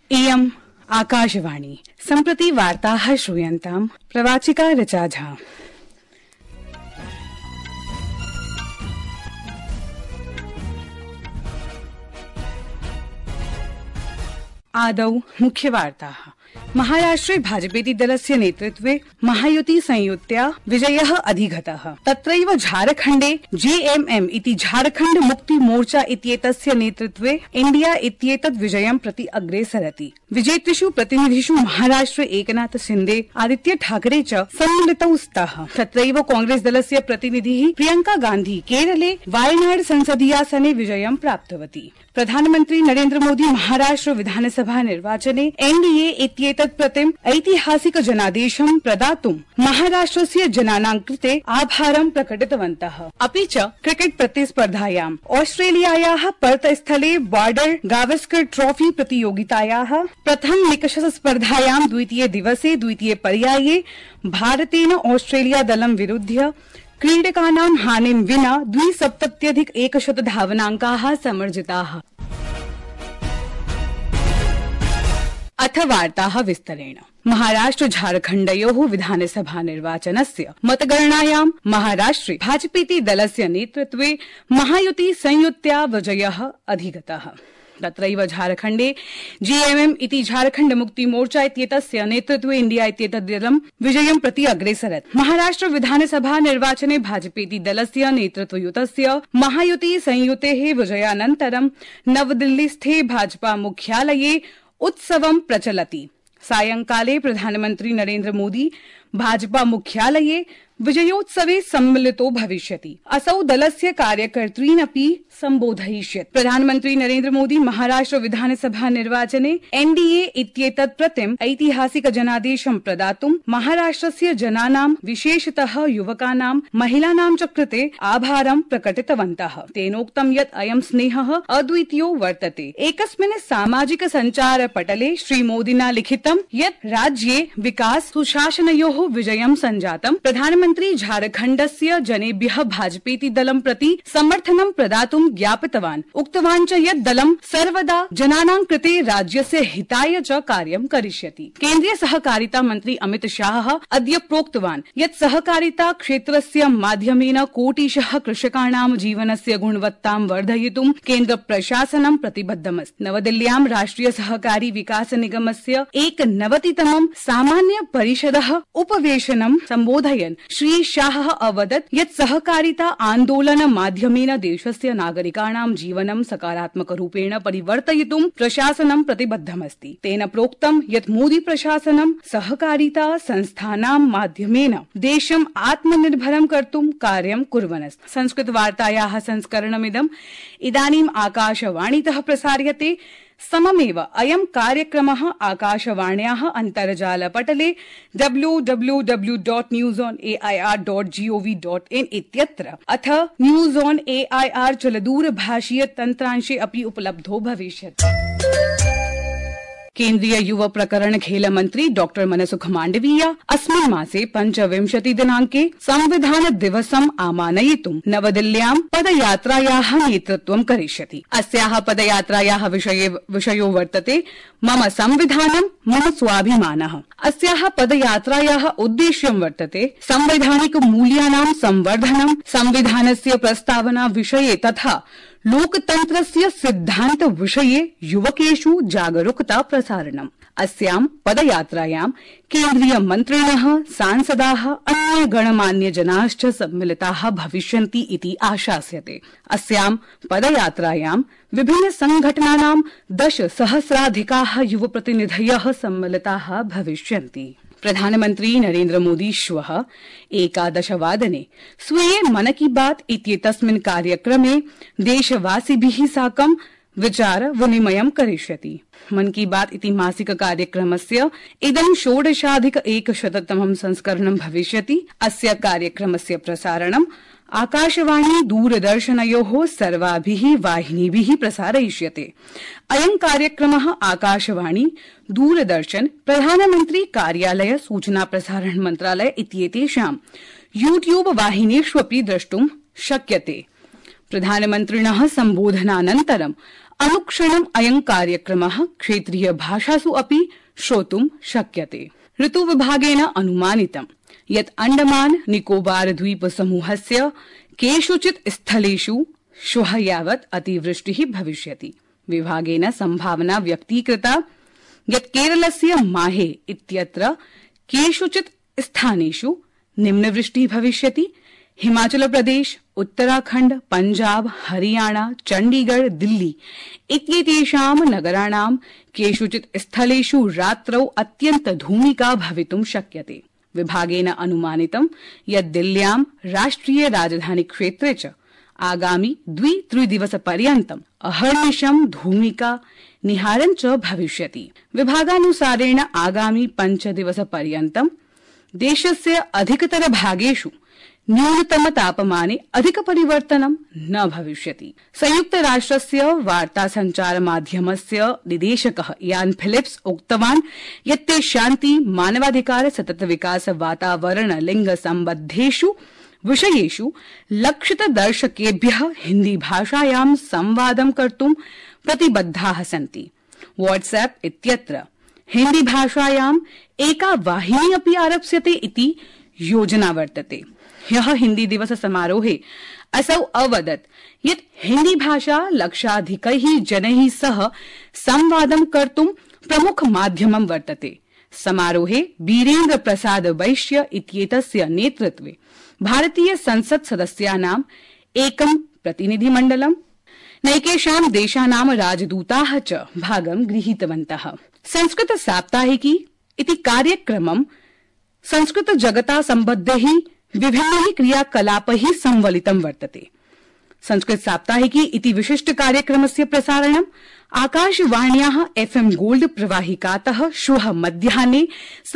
इयम् आकाशवाणी सम्प्रति वार्ताः श्रूयन्ताम् प्रवाचिका ऋचा झा। आदौ मुख्यवार्ताः। महाराष्ट्रे भाजपेति दलस्य नेतृत्वे महायुति संयुत्या विजयः अधिगतः। तत्रैव झारखण्डे जेएमएम इति झारखण्ड मुक्ति मोर्चा इत्येतस्य नेतृत्वे इंडिया इत्येतत् विजयं प्रति अग्रेसरति। विजेतृषु प्रतिनिधिषु महाराष्ट्रे एकनाथ शिंदे, आदित्य ठाकरे च सम्मिलितौ स्तः। तत्रैव कांग्रेस दलस्य प्रतिनिधिः प्रियंका गांधी केरले वायनाड संसदीयासने विजयं प्राप्तवती। प्रधानमन्त्री नरेन्द्र मोदी महाराष्ट्र विधानसभा निर्वाचने एनडीए इत्येतत् प्रतिम् ऐतिहासिक जनादेशं प्रदातुं महाराष्ट्रस्य जनानां कृते आभारं प्रकटितवन्तः। अपि च क्रिकेट प्रतिस्पर्धायाम् ऑस्ट्रेलियायाः पर्थ स्थले बॉर्डर गावस्कर ट्रॉफी प्रतियोगितायाः प्रथम निकषस्पर्धायां द्वितीये दिवसे द्वितीये पर्याये भारतेन ऑस्ट्रेलिया दलं विरुध्य क्रीडकानां हानिं विना 270+ धावनाङ्काः समर्जिताः। अथ वार्ताः विस्तरेण। महाराष्ट्र झारखण्डयोः विधानसभा निर्वाचनस्य मतगणनायां महाराष्ट्रे भाजपेति दलस्य नेतृत्वे महायुति संयुत्या विजयः अधिगतः। तत्रैव झारखण्डे जेएमएम इति झारखण्ड मुक्ति मोर्चा इत्येतस्य नेतृत्वे इंडिया इत्येतत् दलं विजयं प्रति अग्रेसरत्। महाराष्ट्र विधानसभा निर्वाचने भाजपेति दलस्य नेतृत्वयुतस्य महायुति संयुतेः विजयानन्तरं नवदिल्लीस्थे भाजपा मुख्यालये उत्सवं प्रचलति। सायंकाले प्रधानमन्त्री नरेन्द्र मोदी भाजपा मुख्यालये विजयोत्सवे सम्मिलितो भविष्यति। असौ दलस्य कार्यकर्तॄन् अपि सम्बोधयिष्यति। प्रधानमन्त्री नरेन्द्र मोदी महाराष्ट्र विधानसभा निर्वाचने एनडीए इत्येतत् प्रतिम् ऐतिहासिक जनादेशं प्रदातुं महाराष्ट्रस्य जनानां विशेषतः युवकानां महिलानां च कृते आभारं प्रकटितवन्तः। तेनोक्तं यत् अयं स्नेहः अद्वितीयो वर्तते। एकस्मिन् सामाजिक सञ्चार पटले श्रीमोदिना लिखितं यत् राज्ये विकास सुशासनयोः विजयं सञ्जातम्। प्रधानमन्त्री झारखण्डस्य जनेभ्यः भाजपेति दलं प्रति समर्थनं प्रदातुं ज्ञापितवान्। उक्तवान् च यत् दलं सर्वदा जनानां कृते राज्यस्य हिताय च कार्यं करिष्यति। केन्द्रीय सहकारिता मन्त्री अमित शाह अद्य प्रोक्तवान् यत् सहकारिता क्षेत्रस्य माध्यमेन कोटिशः कृषकाणां जीवनस्य गुणवत्तां वर्धयितुं केन्द्र प्रशासनं प्रतिबद्धमस्ति। नवदिल्ल्यां राष्ट्रिय सहकारी विकास निगमस्य 91तमं सामान्य परिषदः उपवेशनं सम्बोधयन् श्री शाह अवदत् यत् सहकारिता आन्दोलन माध्यमेन देशस्य नागरिकाणां जीवनं सकारात्मक रूपेण परिवर्तयितुं प्रशासनं प्रतिबद्धमस्ति। तेन प्रोक्तं यत् मोदी प्रशासनं सहकारिता संस्थानां माध्यमेन देशम् आत्मनिर्भरं कर्तुं कार्यं कुर्वन्नस्ति। संस्कृत वार्तायाः संस्करणमिदम् इदानीम् आकाशवाणीतः प्रसार्यते। सममेव अयं कार्यक्रमः आकाशवाण्याः अन्तर्जालपटले www.newsonair.gov.in इत्यत्र अथ न्यूज ऑन एआईआर चलदूरभाषीय तन्त्रांशे अपि उपलब्धो भविष्यति। केन्द्रीय युव प्रकरण खेल मंत्री डॉक्टर मनसुख मांडवीय अस्मिन् मासे 25 दिनाङ्के संविधान दिवसम् आमानयितुं नवदिल्ल्यां पदयात्रायाः नेतृत्वं करिष्यति। अस्याः पदयात्रायाः विषयो वर्तते मम संविधानं मम स्वाभिमानः। अस्याः पदयात्रायाः उद्देश्यं वर्तते संवैधानिक मूल्यानां संवर्धनं, संविधानस्य प्रस्तावना विषये तथा लोकतन्त्रस्य सिद्धान्त विषये युवकेषु जागरूकता प्रसारणम्। अस्यां पदयात्रायां केन्द्रीय मन्त्रिणः, सांसदाः, अन्य गणमान्य जनाश्च सम्मिलिताः भविष्यन्ति इति आशास्यते। अस्यां पदयात्रायां विभिन्न संघटनानां 10,000+ युवप्रतिनिधयः सम्मिलिताः भविष्यन्ति। प्रधानमन्त्री नरेन्द्र मोदी श्वः 11 वादने स्वीये मन की बात इत्येतस्मिन् कार्यक्रमे देशवासिभिः साकं विचार विनिमयं करिष्यति। मन की बात इति मासिक कार्यक्रमस्य इदं 16,100तमं संस्करणं भविष्यति। अस्य कार्यक्रमस्य प्रसारणं आकाशवाणी दूरदर्शनयोः सर्वाभिः वाहिनीभिः प्रसारयिष्यते। अयं कार्यक्रमः आकाशवाणी, दूरदर्शन, प्रधानमन्त्री कार्यालय, सूचना प्रसारण मन्त्रालय इत्येतेषां यूट्यूब वाहिनीष्वपि द्रष्टुं शक्यते। प्रधानमन्त्रिणः सम्बोधनानन्तरं अनुक्षणम् अयं कार्यक्रमः क्षेत्रीय भाषासु अपि श्रोतुं शक्यते। ऋतुविभागेन अनुमानितं यत् अंडमान निकोबार द्वीप समूहस्य केषुचित् स्थलेषु श्वः यावत् अतिवृष्टिः भविष्यति। विभागेन संभावना व्यक्तीकृता यत् केरलस्य माहे इत्यत्र केषुचित् स्थानेषु निम्नवृष्टिः भविष्यति। हिमाचल प्रदेश, उत्तराखण्ड, पंजाब, हरियाणा, चण्डीगढ़, दिल्ली इत्येतेषां नगराणां केषुचित् स्थलेषु रात्रौ अत्यन्त धूमिका भवितुं शक्यते। विभागेन अनुमानितं यत् दिल्ल्यां राष्ट्रिय राजधानी क्षेत्रे च आगामि 2-3 दिवसपर्यन्तम् अहर्निशं धूमिका निहारं च भविष्यति। विभागानुसारेण आगामि 5 दिवसपर्यन्तम् देशस्य अधिकतर भागेषु न्यूनतम तापमाने अधिक परिवर्तनं न भविष्यति। संयुक्त राष्ट्रस्य वार्ता संचार माध्यमस्य निदेशकः यान फिलिप्स उक्तवान् यत् ते शान्ति, मानवाधिकार, सतत विकास, वातावरण, लिंग सम्बद्धेषु विषयेषु लक्षित दर्शकेभ्यः हिन्दी भाषायां संवादं कर्तुं प्रतिबद्धाः सन्ति। व्हाट्सएप इत्यत्र हिन्दी भाषायाम् एका वाहिनी अपि आरप्स्यते इति योजना वर्तते। ह्यः हिन्दी दिवस समारोहे असौ अवदत् यत् हिन्दी भाषा लक्षाधिकैः जनैः सह संवादं कर्तुं प्रमुख माध्यमं वर्तते। समारोहे वीरेन्द्र प्रसाद वैश्य इत्येतस्य नेतृत्वे भारतीय संसत् सदस्यानाम् एकं प्रतिनिधिमण्डलं, नैकेषां देशानां राजदूताः च भागं गृहीतवन्तः। संस्कृत साप्ताहिकी इति कार्यक्रमं संस्कृत जगता सम्बद्धैः विभिन्नैः क्रियाकलापैः संवलितं वर्तते। संस्कृत साप्ताहिकी इति विशिष्ट कार्यक्रमस्य प्रसारणम् आकाशवाण्याः FM गोल्ड प्रवाहिकातः श्वः मध्याह्ने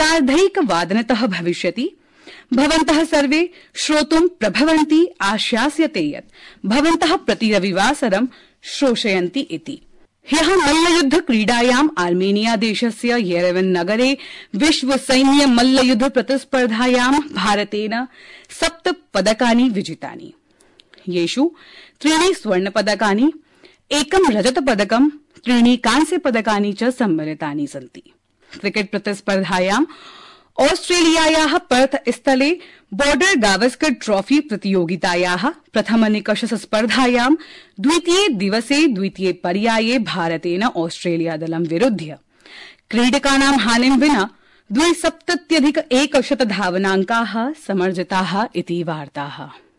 1:30 भविष्यति। भवन्तः सर्वे श्रोतुं प्रभवन्ति आशास्यते यत् भवन्तः प्रति रविवासरं श्रोषयन्ति इति। ह्यः मल्लयुद्ध क्रीडायाम् आर्मेनिया देशस्य येरेवन् नगरे विश्व सैन्य मल्लयुद्ध प्रतिस्पर्धायां भारतेन 7 पदकानि विजितानि, येषु 3 स्वर्णपदकानि, 1 रजतपदकं, 3 कांस्यपदकानि च सम्मिलितानि सन्ति। क्रिकेट प्रतिस्पर्धायां ऑस्ट्रेलियायाः पर्थ स्थले बॉर्डर गावस्कर ट्रॉफी प्रतियोगितायाः प्रथम निकष स्पर्धायां द्वितीये दिवसे द्वितीये पर्याये भारतेन ऑस्ट्रेलिया दलं विरुध्य क्रीडकानां हानिं विना 270+100 धावनाङ्काः समर्जिताः इति वार्ताः।